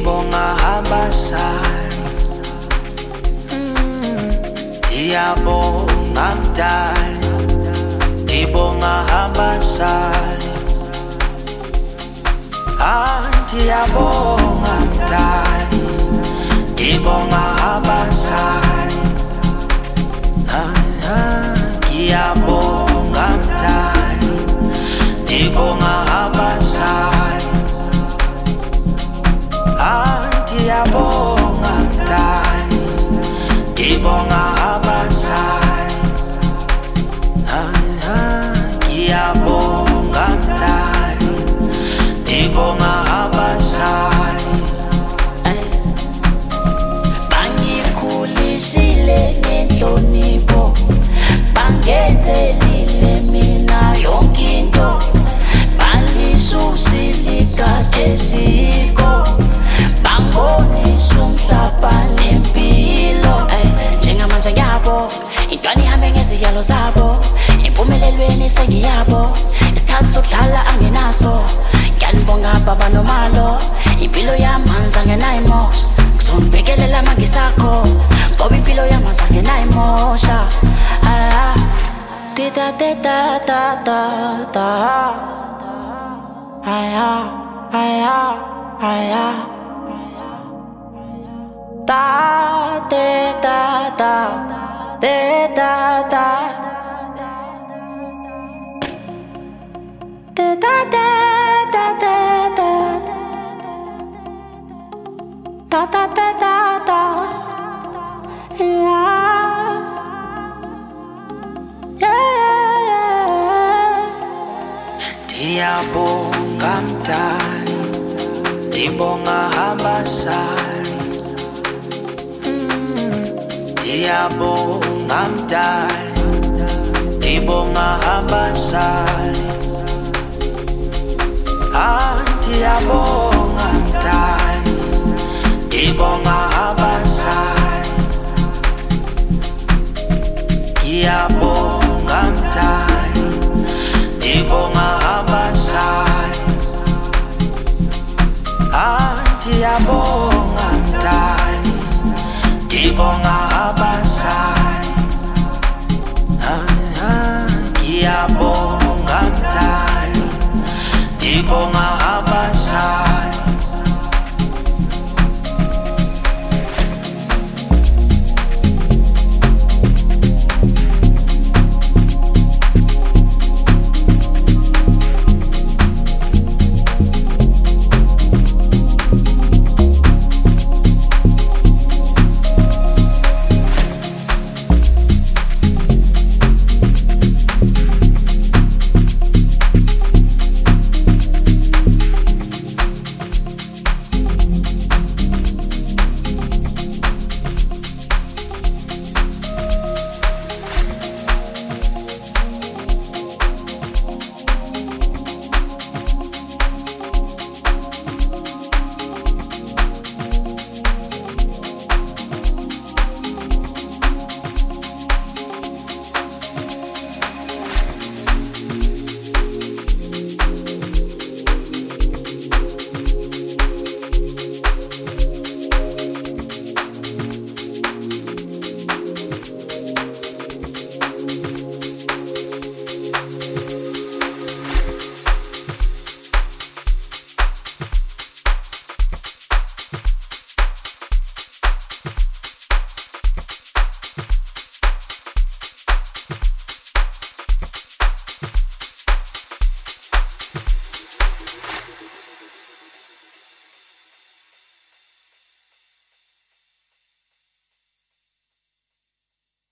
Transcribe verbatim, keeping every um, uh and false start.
Dibonga habasari, Diyabonga mdali, Dibonga habasari, Ah Diyabonga mdali, Dibonga habasari, Ah ah Diyabonga mdali, Dibonga habasari, Ah Diyabonga mdali, Dibonga habasari, Ah ah Diyabonga mdali, Dibonga habasari. Bangikhulisile ngenhlonipho, bangenzelile mina yonke into, balisusile ikhathesiko, bangibonisa umhlaba nempilo. Njengamanje ngiyabo, intwana ihambe ngeziyalo zabo, empumelelweni sengiyabo, isikhathi sokudlala angenaso. Ngiyanibonga baba nomalo, impilo yamanzi angenayimosha, ngizonibhekelela mangisakho, ngoba impilo yamanzi angenayimosha. Ah, tita tita ta ta ta, aya aya aya, ta te ta ta te ta ta, te ta te ta te ta, ta ta te ta ta, yeah, yeah, yeah. Diyabonga mdali, Dibonga habasari, Diyabonga mdali, Dibonga habasari, Ah Diyabonga mdali, Dibonga habasari, Diyabonga mdali, Dibonga habasari, Ah Diyabonga mdali, Dibonga habasari, Ah ah Diyabonga mdali, Dibonga